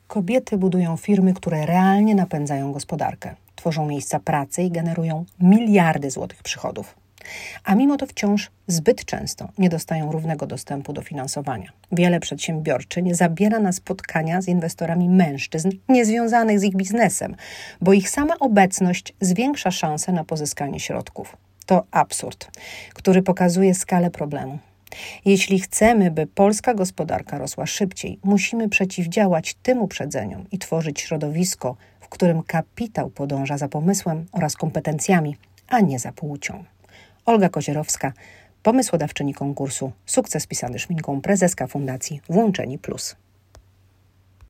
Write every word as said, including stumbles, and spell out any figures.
Kobiety budują firmy, które realnie napędzają gospodarkę, tworzą miejsca pracy i generują miliardy złotych przychodów. A mimo to wciąż zbyt często nie dostają równego dostępu do finansowania. Wiele przedsiębiorczyń zabiera na spotkania z inwestorami mężczyzn niezwiązanych z ich biznesem, bo ich sama obecność zwiększa szanse na pozyskanie środków. To absurd, który pokazuje skalę problemu. Jeśli chcemy, by polska gospodarka rosła szybciej, musimy przeciwdziałać tym uprzedzeniom i tworzyć środowisko, w którym kapitał podąża za pomysłem oraz kompetencjami, a nie za płcią. Olga Kozierowska, pomysłodawczyni konkursu Sukces pisany szminką, prezeska Fundacji Włączeni Plus.